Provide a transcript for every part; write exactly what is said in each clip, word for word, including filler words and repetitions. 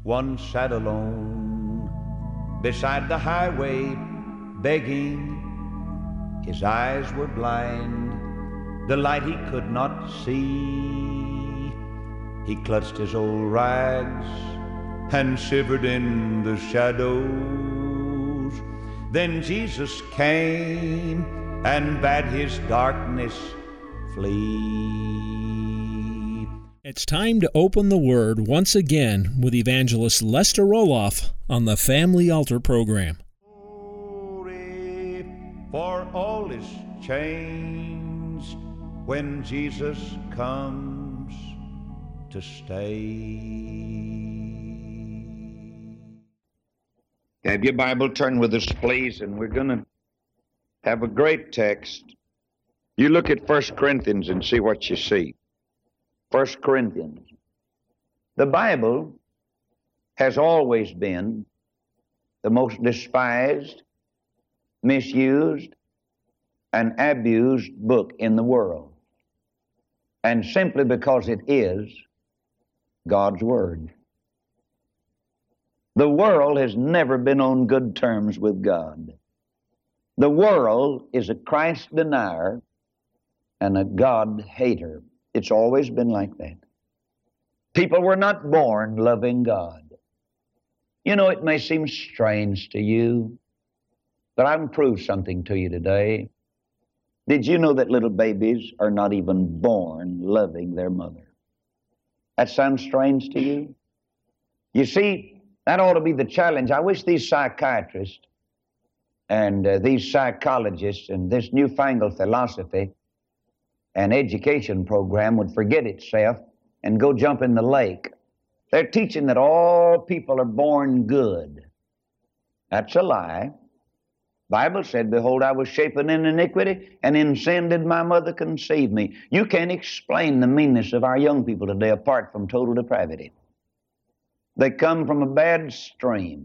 One sat alone beside the highway, begging. His eyes were blind, the light he could not see. He clutched his old rags and shivered in the shadows. Then Jesus came and bade his darkness flee. It's time to open the Word once again with Evangelist Lester Roloff on the Family Altar program. Glory, for all is changed when Jesus comes to stay. Have your Bible turned with us, please, and we're going to have a great text. You look at First Corinthians and see what you see. First Corinthians. The Bible has always been the most despised, misused, and abused book in the world. And simply because it is God's Word. The world has never been on good terms with God. The world is a Christ denier and a God hater. It's always been like that. People were not born loving God. You know, it may seem strange to you, but I can prove something to you today. Did you know that little babies are not even born loving their mother? That sounds strange to you? You see, that ought to be the challenge. I wish these psychiatrists and uh, these psychologists and this newfangled philosophy and education program would forget itself and go jump in the lake. They're teaching that all people are born good. That's a lie. Bible said, behold, I was shapen in iniquity, and in sin did my mother conceive me. You can't explain the meanness of our young people today apart from total depravity. They come from a bad stream.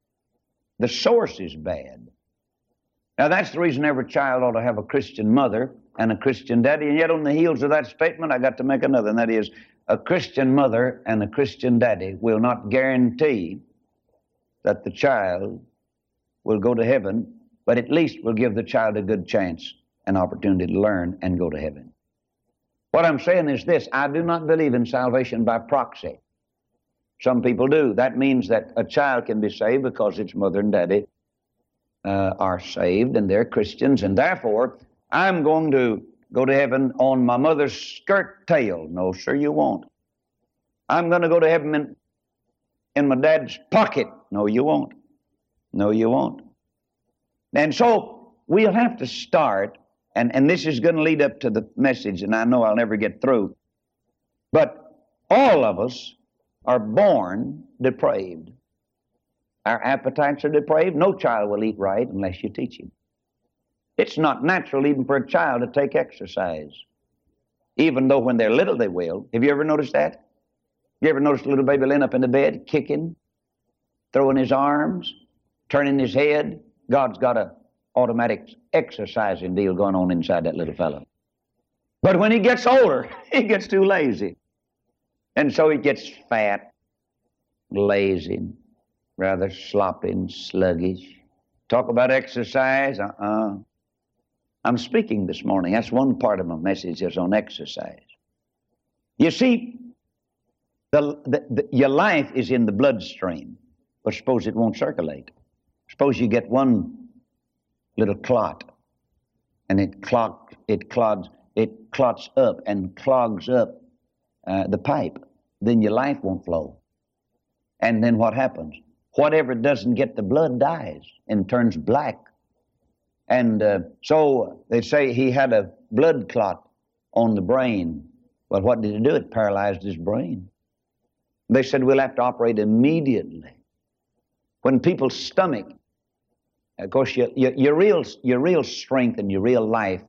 The source is bad. Now, that's the reason every child ought to have a Christian mother and a Christian daddy. And yet on the heels of that statement, I got to make another, and that is a Christian mother and a Christian daddy will not guarantee that the child will go to heaven, but at least will give the child a good chance, an opportunity to learn and go to heaven. What I'm saying is this: I do not believe in salvation by proxy. Some people do. That means that a child can be saved because its mother and daddy uh, are saved and they're Christians, and therefore I'm going to go to heaven on my mother's skirt tail. No, sir, you won't. I'm going to go to heaven in, in my dad's pocket. No, you won't. No, you won't. And so we'll have to start, and, and this is going to lead up to the message, and I know I'll never get through, but all of us are born depraved. Our appetites are depraved. No child will eat right unless you teach him. It's not natural even for a child to take exercise, even though when they're little they will. Have you ever noticed that? You ever noticed a little baby laying up in the bed, kicking, throwing his arms, turning his head? God's got an automatic exercising deal going on inside that little fellow. But when he gets older, he gets too lazy. And so he gets fat, lazy, rather sloppy and sluggish. Talk about exercise? Uh-uh. I'm speaking this morning. That's one part of my message is on exercise. You see, the, the, the, your life is in the bloodstream, but suppose it won't circulate. Suppose you get one little clot, and it clog, it clogs, it clots up and clogs up uh, the pipe. Then your life won't flow. And then what happens? Whatever doesn't get the blood dies and turns black. And uh, so they say he had a blood clot on the brain. Well, what did it do? It paralyzed his brain. They said we'll have to operate immediately. When people's stomach, of course, your, your, your, real, your real strength and your real life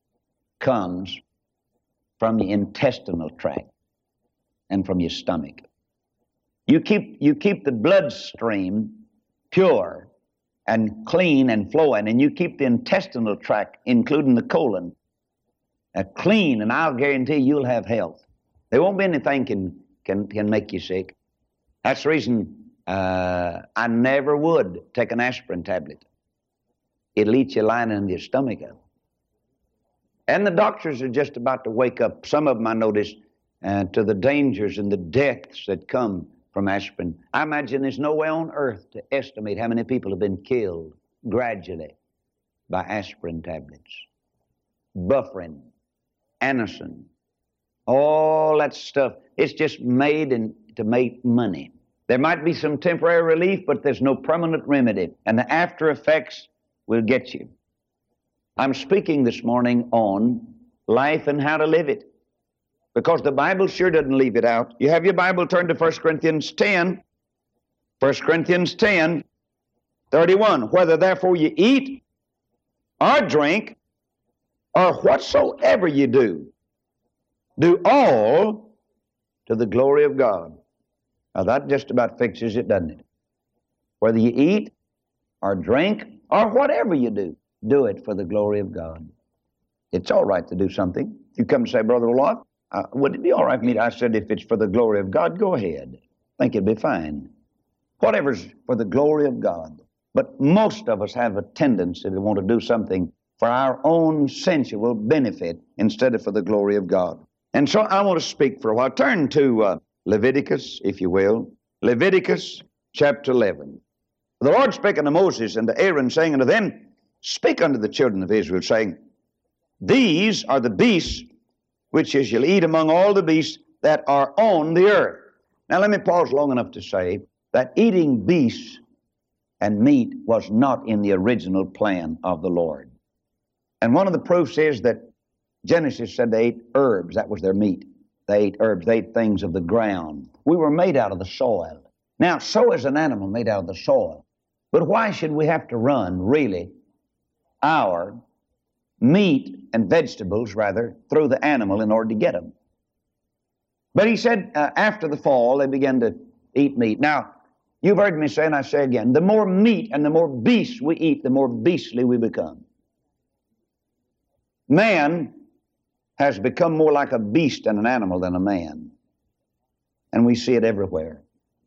comes from the intestinal tract and from your stomach. You keep, you keep the bloodstream pure and clean and flowing, and you keep the intestinal tract, including the colon, uh, clean, and I'll guarantee you'll have health. There won't be anything can, can, can make you sick. That's the reason uh, I never would take an aspirin tablet. It'll eat your lining in your stomach up. And the doctors are just about to wake up, some of them I noticed, uh, to the dangers and the deaths that come from aspirin. I imagine there's no way on earth to estimate how many people have been killed gradually by aspirin tablets. Bufferin, Anacin, all that stuff. It's just made in, to make money. There might be some temporary relief, but there's no permanent remedy. And the after effects will get you. I'm speaking this morning on life and how to live it, because the Bible sure doesn't leave it out. You have your Bible, turn to First Corinthians ten. First Corinthians ten, thirty-one. Whether therefore you eat or drink or whatsoever you do, do all to the glory of God. Now that just about fixes it, doesn't it? Whether you eat or drink or whatever you do, do it for the glory of God. It's all right to do something. You come and say, Brother Olaf, uh, would it be all right for me? I said, if it's for the glory of God, go ahead. I think it'd be fine. Whatever's for the glory of God. But most of us have a tendency to want to do something for our own sensual benefit instead of for the glory of God. And so I want to speak for a while. Turn to uh, Leviticus, if you will. Leviticus chapter eleven. The Lord spake unto Moses and to Aaron, saying unto them, speak unto the children of Israel, saying, these are the beasts which ye shall eat among all the beasts that are on the earth. Now let me pause long enough to say that eating beasts and meat was not in the original plan of the Lord. And one of the proofs is that Genesis said they ate herbs. That was their meat. They ate herbs. They ate things of the ground. We were made out of the soil. Now, so is an animal made out of the soil. But why should we have to run, really, our meat and vegetables, rather, through the animal in order to get them? But he said uh, after the fall, they began to eat meat. Now, you've heard me say, and I say again, the more meat and the more beasts we eat, the more beastly we become. Man has become more like a beast and an animal than a man. And we see it everywhere.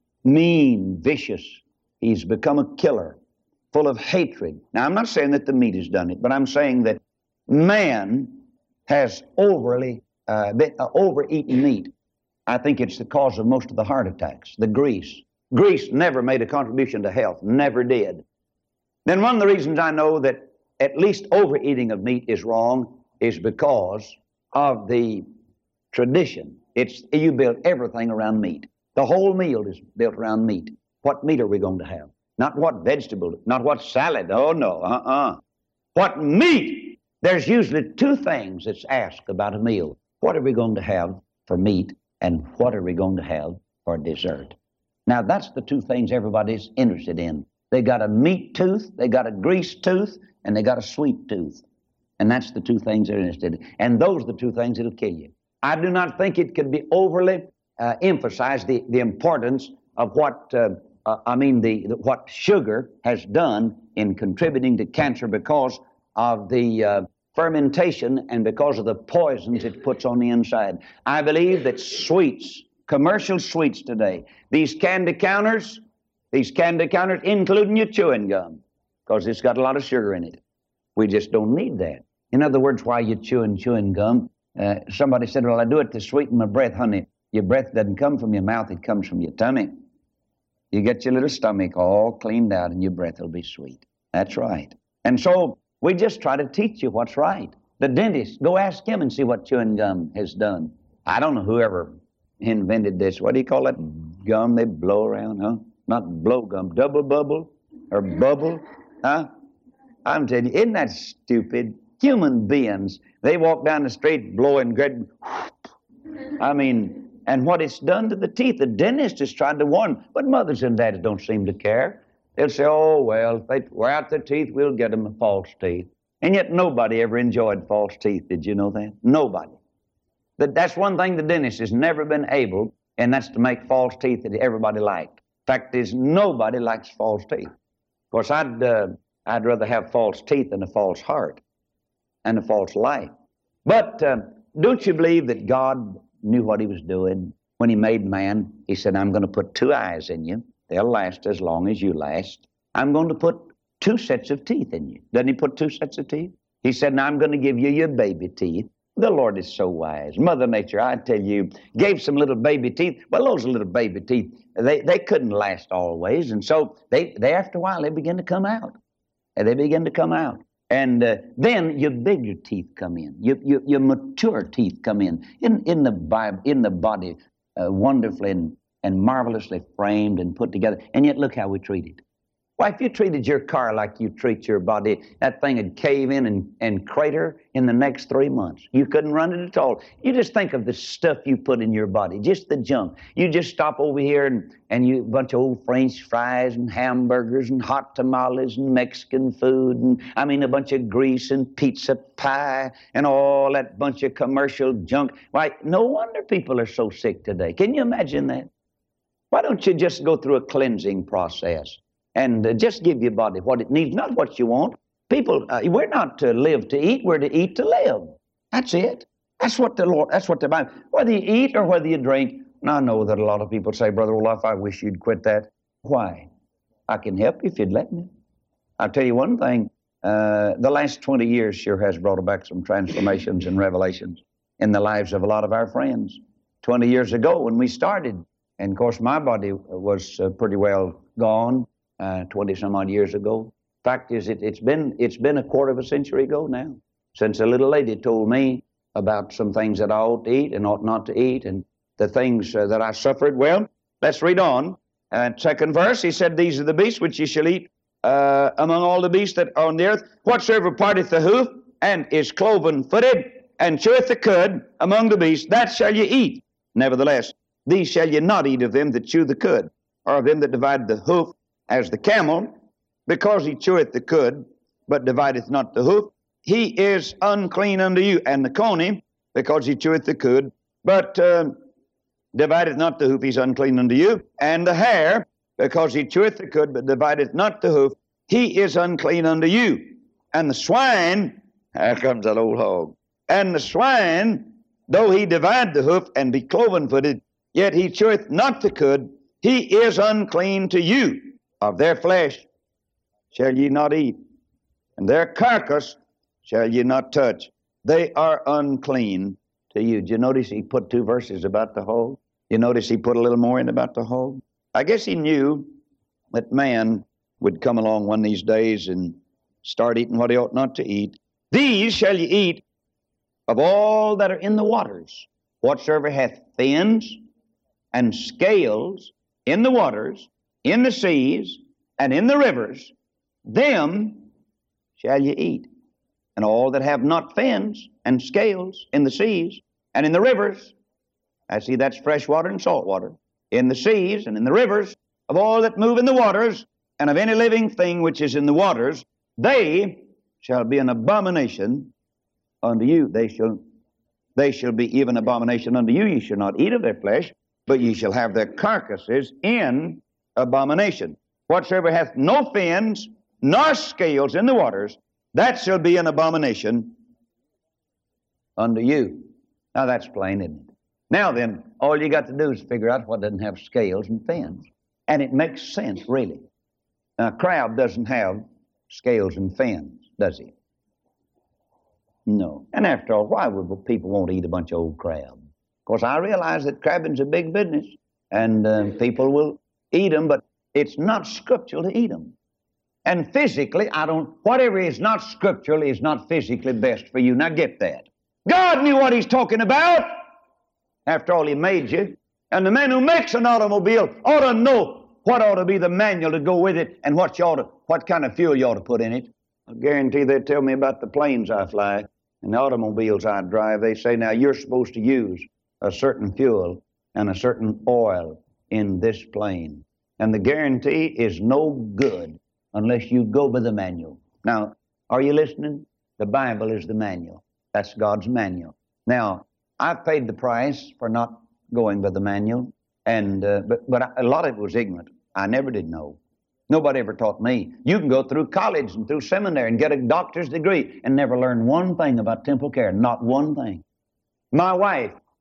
Mean, vicious. He's become a killer, full of hatred. Now, I'm not saying that the meat has done it, but I'm saying that man has overly, uh, been, uh, overeaten meat. I think it's the cause of most of the heart attacks, the grease. Grease never made a contribution to health, never did. Then one of the reasons I know that at least overeating of meat is wrong is because of the tradition. It's you build everything around meat. The whole meal is built around meat. What meat are we going to have? Not what vegetable, not what salad. Oh, no, uh-uh. What meat? There's usually two things that's asked about a meal. What are we going to have for meat, and what are we going to have for dessert? Now, that's the two things everybody's interested in. They got a meat tooth, they got a grease tooth, and they got a sweet tooth. And that's the two things they're interested in. And those are the two things that'll kill you. I do not think it could be overly uh, emphasized, the, the importance of what, uh, uh, I mean, the, the what sugar has done in contributing to cancer because of the uh, fermentation and because of the poisons it puts on the inside. I believe that sweets, commercial sweets today, these candy counters, these candy counters, including your chewing gum, because it's got a lot of sugar in it. We just don't need that. In other words, while you're chewing chewing gum, uh, somebody said, well, I do it to sweeten my breath. Honey, your breath doesn't come from your mouth, it comes from your tummy. You get your little stomach all cleaned out and your breath will be sweet. That's right. And so we just try to teach you what's right. The dentist, go ask him and see what chewing gum has done. I don't know whoever invented this. What do you call that gum they blow around, huh? Not blow gum, double bubble or bubble, huh? I'm telling you, isn't that stupid? Human beings, they walk down the street blowing great, I mean, and what it's done to the teeth. The dentist has tried to warn, but mothers and dads don't seem to care. They'll say, oh, well, if they wear out their teeth, we'll get them false teeth. And yet nobody ever enjoyed false teeth. Did you know that? Nobody. But that's one thing the dentist has never been able, and that's to make false teeth that everybody liked. Fact is, nobody likes false teeth. Of course, I'd, uh, I'd rather have false teeth than a false heart and a false life. But uh, don't you believe that God knew what he was doing? when he made man, he said, I'm going to put two eyes in you. They'll last as long as you last. I'm going to put two sets of teeth in you. Doesn't he put two sets of teeth? He said, now I'm going to give you your baby teeth. The Lord is so wise. Mother Nature, I tell you, gave some little baby teeth. Well, those little baby teeth, they, they couldn't last always. And so they, they, after a while, they begin to come out. And they begin to come out. And uh, then your bigger teeth come in. Your, your, your mature teeth come in. In, in the Bible, in the body, uh, wonderfully and, and marvelously framed and put together. And yet look how we treat it. Why, if you treated your car like you treat your body, that thing would cave in and, and crater in the next three months. You couldn't run it at all. You just think of the stuff you put in your body, just the junk. You just stop over here and, and you a bunch of old French fries and hamburgers and hot tamales and Mexican food and, I mean, a bunch of grease and pizza pie and all that bunch of commercial junk. Why, no wonder people are so sick today. Can you imagine that? Why don't you just go through a cleansing process? And uh, just give your body what it needs, not what you want. People, uh, we're not to live to eat, we're to eat to live. That's it. That's what the Lord, that's what the Bible, whether you eat or whether you drink. And I know that a lot of people say, Brother Olaf, I wish you'd quit that. Why? I can help you if you'd let me. I'll tell you one thing, uh, the last twenty years sure has brought about some transformations and revelations in the lives of a lot of our friends. twenty years ago when we started, and of course my body was uh, pretty well gone. Uh, twenty some odd years ago. Fact is, it, it's been it's been a quarter of a century ago now since a little lady told me about some things that I ought to eat and ought not to eat, and the things uh, that I suffered. Well, let's read on. Uh, second verse, he said, "These are the beasts which ye shall eat uh, among all the beasts that are on the earth. Whatsoever parteth the hoof and is cloven-footed and cheweth the cud among the beasts, that shall ye eat. Nevertheless, these shall ye not eat of them that chew the cud, or of them that divide the hoof, as the camel, because he cheweth the cud, but divideth not the hoof, he is unclean unto you. And the coney, because he cheweth the cud, but uh, divideth not the hoof, he's unclean unto you. And the hare, because he cheweth the cud, but divideth not the hoof, he is unclean unto you. And the swine, here comes that old hog, and the swine, though he divide the hoof and be cloven-footed, yet he cheweth not the cud, he is unclean to you. Of their flesh shall ye not eat, and their carcass shall ye not touch. They are unclean to you." Did you notice he put two verses about the hog? You notice he put a little more in about the hog? I guess he knew that man would come along one of these days and start eating what he ought not to eat. "These shall ye eat of all that are in the waters. Whatsoever hath fins and scales in the waters, in the seas, and in the rivers, them shall ye eat. And all that have not fins and scales in the seas and in the rivers," I see that's fresh water and salt water, "in the seas and in the rivers, of all that move in the waters, and of any living thing which is in the waters, they shall be an abomination unto you." They shall, they shall be even abomination unto you. Ye shall not eat of their flesh, but ye shall have their carcasses in abomination. "Whatsoever hath no fins nor scales in the waters, that shall be an abomination unto you." Now that's plain, isn't it? Now then, all you got to do is figure out what doesn't have scales and fins. And it makes sense, really. Now, a crab doesn't have scales and fins, does he? No. And after all, why would people want to eat a bunch of old crab? Of course, I realize that crabbing's a big business, and uh, people will eat them, but it's not scriptural to eat them. And physically, I don't, whatever is not scriptural is not physically best for you. Now get that. God knew what he's talking about. After all, he made you. And the man who makes an automobile ought to know what ought to be the manual to go with it and what you ought to, what kind of fuel you ought to put in it. I guarantee they tell me about the planes I fly and the automobiles I drive. They say, now you're supposed to use a certain fuel and a certain oil in this plane. And the guarantee is no good unless you go by the manual. Now, are you listening? The Bible is the manual. That's God's manual. Now, I've paid the price for not going by the manual, and uh, but, but a lot of it was ignorant. I never did know. Nobody ever taught me. You can go through college and through seminary and get a doctor's degree and never learn one thing about temple care, not one thing. My wife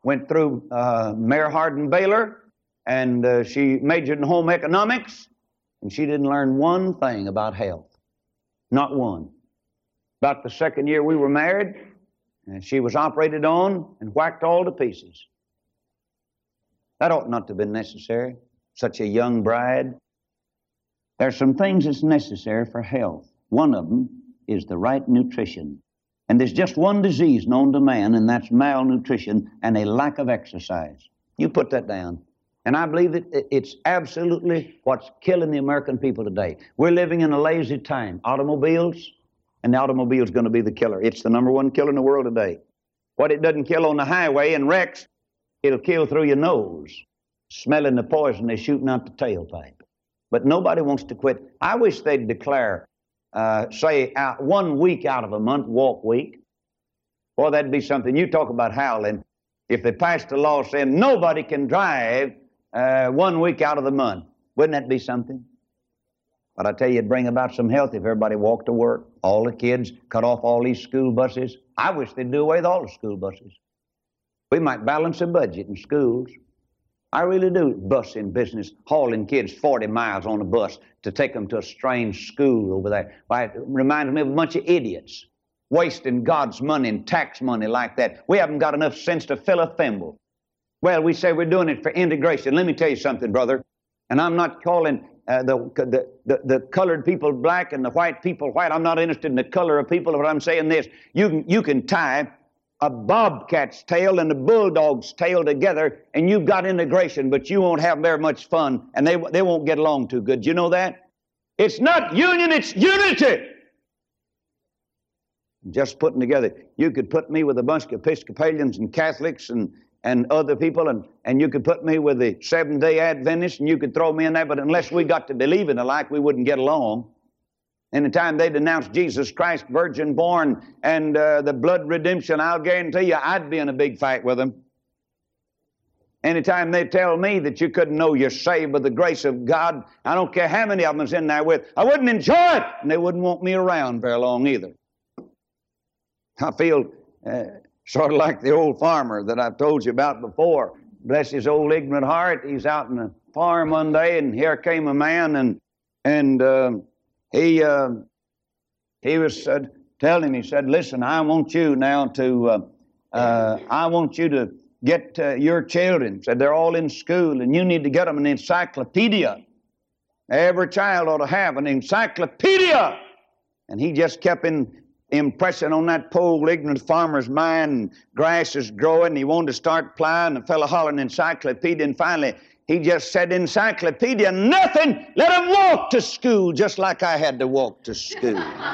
went through uh, Mayor Hardin Baylor, and uh, she majored in home economics, and she didn't learn one thing about health. Not one. About the second year we were married, and she was operated on and whacked all to pieces. That ought not to have been necessary. Such a young bride. There are some things that's necessary for health. One of them is the right nutrition. And there's just one disease known to man, and that's malnutrition and a lack of exercise. You put that down. And I believe that it's absolutely what's killing the American people today. We're living in a lazy time. Automobiles, and the automobile's going to be the killer. It's the number one killer in the world today. What it doesn't kill on the highway and wrecks, it'll kill through your nose, smelling the poison they're shooting out the tailpipe. But nobody wants to quit. I wish they'd declare, uh, say, out, one week out of a month, walk week. Boy, that'd be something. You talk about howling. If they passed a law saying nobody can drive uh, one week out of the month, wouldn't that be something? But I tell you, it'd bring about some health if everybody walked to work, all the kids, cut off all these school buses. I wish they'd do away with all the school buses. We might balance a budget in schools. I really do. Busing business, hauling kids forty miles on a bus to take them to a strange school over there. Why, it reminds me of a bunch of idiots wasting God's money and tax money like that. We haven't got enough sense to fill a thimble. Well, we say we're doing it for integration. Let me tell you something, brother. And I'm not calling uh, the, the, the, the colored people black and the white people white. I'm not interested in the color of people, but I'm saying this. You can, you can tie a bobcat's tail and a bulldog's tail together, and you've got integration, but you won't have very much fun, and they, they won't get along too good. You know that? It's not union, it's unity. Just putting together. You could put me with a bunch of Episcopalians and Catholics and, and other people, and, and you could put me with the Seventh-day Adventists, and you could throw me in there, but unless we got to believing alike, we wouldn't get along. Anytime they denounce Jesus Christ, virgin born, and uh, the blood redemption, I'll guarantee you I'd be in a big fight with them. Anytime they tell me that you couldn't know you're saved by the grace of God, I don't care how many of them is in there with, I wouldn't enjoy it, and they wouldn't want me around very long either. I feel uh, sort of like the old farmer that I've told you about before. Bless his old ignorant heart. He's out in the farm one day, and here came a man, and and uh, he uh, he was uh, telling him. He said, "Listen, I want you now to uh, uh, I want you to get uh, your children." Said they're all in school, and you need to get them an encyclopedia. Every child ought to have an encyclopedia. And he just kept in. impressing on that poor ignorant farmer's mind, and grass is growing, and he wanted to start plowing, and the fellow hollering encyclopedia, and finally he just said, "Encyclopedia, nothing, let him walk to school just like I had to walk to school."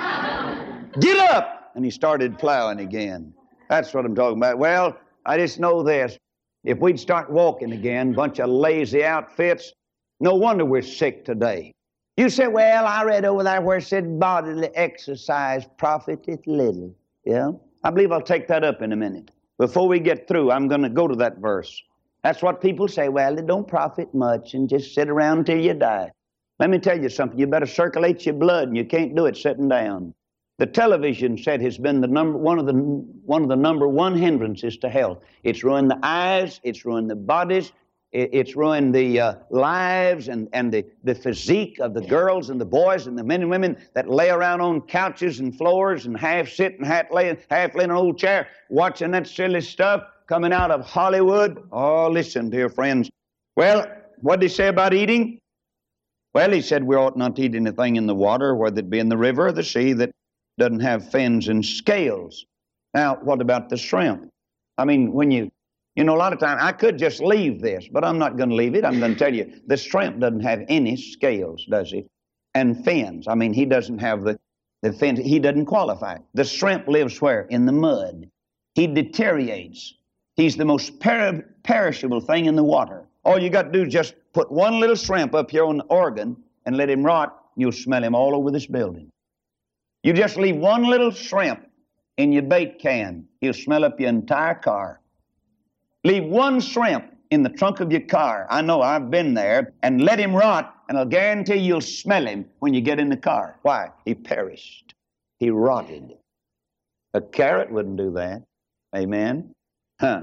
Get up! And he started plowing again. That's what I'm talking about. Well, I just know this. If we'd start walking again, bunch of lazy outfits, no wonder we're sick today. You say, "Well, I read over there where it said bodily exercise profiteth little." Yeah? I believe I'll take that up in a minute. Before we get through, I'm going to go to that verse. That's what people say. Well, it don't profit much and just sit around until you die. Let me tell you something. You better circulate your blood, and you can't do it sitting down. The television set has been the number one of the one of the number one hindrances to health. It's ruined the eyes. It's ruined the bodies. It's ruined the uh, lives and, and the, the physique of the girls and the boys and the men and women that lay around on couches and floors and half sit and half lay, half lay in an old chair watching that silly stuff coming out of Hollywood. Oh, listen, dear friends. Well, what did he say about eating? Well, he said we ought not to eat anything in the water, whether it be in the river or the sea, that doesn't have fins and scales. Now, what about the shrimp? I mean, when you... You know, a lot of times, I could just leave this, but I'm not going to leave it. I'm going to tell you, the shrimp doesn't have any scales, does he? And fins. I mean, he doesn't have the, the fins. He doesn't qualify. The shrimp lives where? In the mud. He deteriorates. He's the most per- perishable thing in the water. All you got to do is just put one little shrimp up here on the organ and let him rot. You'll smell him all over this building. You just leave one little shrimp in your bait can. He'll smell up your entire car. Leave one shrimp in the trunk of your car. I know, I've been there. And let him rot, and I'll guarantee you'll smell him when you get in the car. Why? He perished. He rotted. A carrot wouldn't do that. Amen? Huh.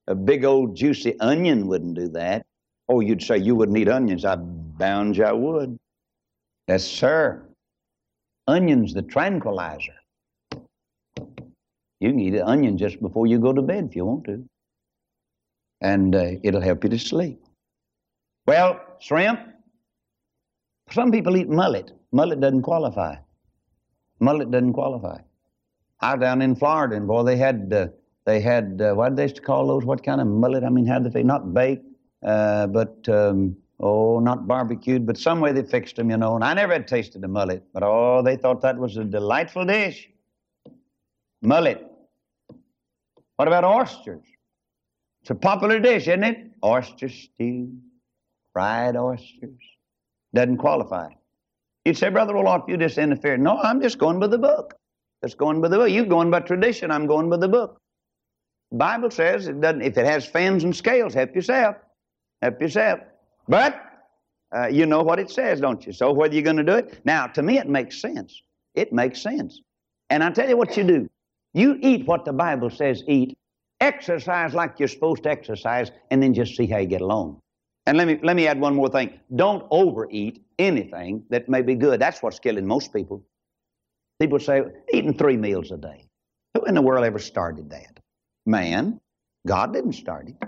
A big old juicy onion wouldn't do that. Oh, you'd say you wouldn't eat onions. I bound you I would. Yes, sir. Onion's the tranquilizer. You can eat an onion just before you go to bed if you want to. And uh, it'll help you to sleep. Well, shrimp. Some people eat mullet. Mullet doesn't qualify. Mullet doesn't qualify. I was down in Florida, and boy, they had, uh, they had uh, what did they used to call those? What kind of mullet? I mean, how did they, not baked, uh, but, um, oh, not barbecued, but some way they fixed them, you know. And I never had tasted a mullet, but oh, they thought that was a delightful dish. Mullet. What about oysters? It's a popular dish, isn't it? Oyster stew, fried oysters. Doesn't qualify. You'd say, Brother Roloff, you just interfere. No, I'm just going by the book. Just going by the book. You're going by tradition. I'm going by the book. The Bible says it doesn't. If it has fins and scales, help yourself. Help yourself. But uh, you know what it says, don't you? So whether you're going to do it. Now, to me, it makes sense. It makes sense. And I tell you what you do. You eat what the Bible says eat. Exercise like you're supposed to exercise, and then just see how you get along. And let me let me add one more thing. Don't overeat anything that may be good. That's what's killing most people. People say, eating three meals a day. Who in the world ever started that? Man. God didn't start it.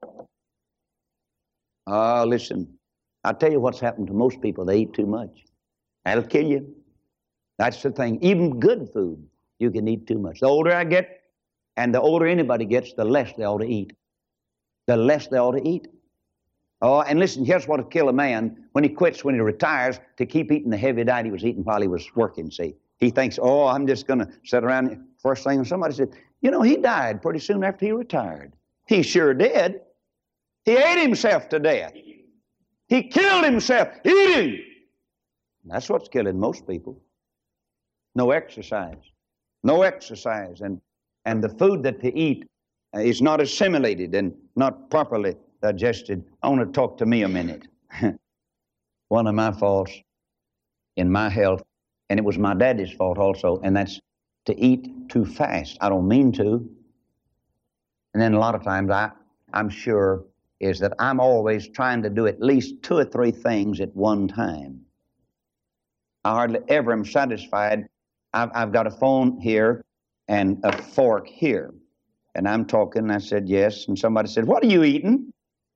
Oh, uh, listen. I'll tell you what's happened to most people. They eat too much. That'll kill you. That's the thing. Even good food, you can eat too much. The older I get, and the older anybody gets, the less they ought to eat. The less they ought to eat. Oh, and listen, here's what'll kill a man when he quits, when he retires, to keep eating the heavy diet he was eating while he was working, see. He thinks, oh, I'm just going to sit around. First thing, and somebody said, you know, he died pretty soon after he retired. He sure did. He ate himself to death. He killed himself eating. That's what's killing most people. No exercise. No exercise. And, and the food that they eat uh, is not assimilated and not properly digested. I want to talk to me a minute. One of my faults in my health, and it was my daddy's fault also, and that's to eat too fast. I don't mean to. And then a lot of times I, I'm sure is that I'm always trying to do at least two or three things at one time. I hardly ever am satisfied. I've, I've got a phone here and a fork here. And I'm talking, and I said, yes. And somebody said, what are you eating?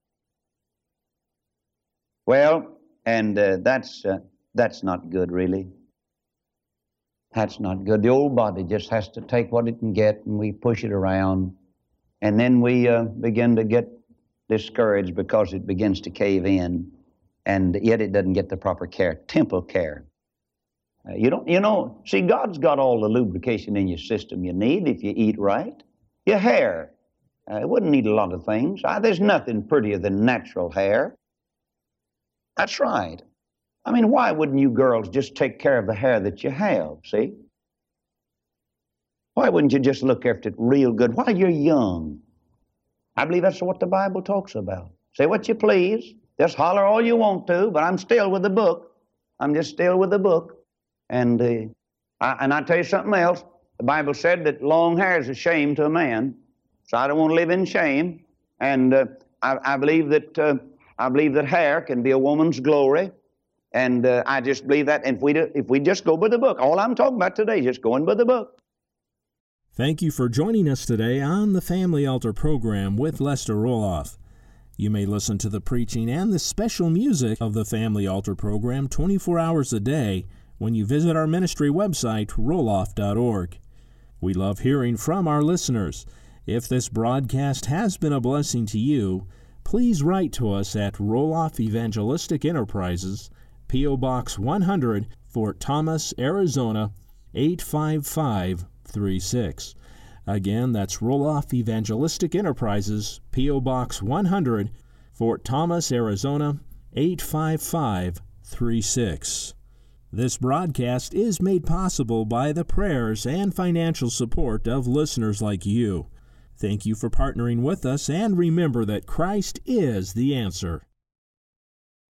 Well, and uh, that's, uh, that's not good, really. That's not good. The old body just has to take what it can get, and we push it around. And then we uh, begin to get discouraged because it begins to cave in, and yet it doesn't get the proper care, temple care. Uh, you don't, you know, see, God's got all the lubrication in your system you need if you eat right. Your hair, uh, it wouldn't need a lot of things. Uh, there's nothing prettier than natural hair. That's right. I mean, why wouldn't you girls just take care of the hair that you have, see? Why wouldn't you just look after it real good while you're young? I believe that's what the Bible talks about. Say what you please. Just holler all you want to, but I'm still with the book. I'm just still with the book. And, uh, I, and I'll tell you something else. The Bible said that long hair is a shame to a man. So I don't want to live in shame. And uh, I, I believe that uh, I believe that hair can be a woman's glory. And uh, I just believe that. And if we, do, if we just go by the book, all I'm talking about today is just going by the book. Thank you for joining us today on the Family Altar program with Lester Roloff. You may listen to the preaching and the special music of the Family Altar program twenty-four hours a day when you visit our ministry website, roloff dot org. We love hearing from our listeners. If this broadcast has been a blessing to you, please write to us at Roloff Evangelistic Enterprises, P O. Box one hundred, Fort Thomas, Arizona, eight five five three six. Again, that's Roloff Evangelistic Enterprises, P O. Box one hundred, Fort Thomas, Arizona, eight five five three six. This broadcast is made possible by the prayers and financial support of listeners like you. Thank you for partnering with us, and remember that Christ is the answer.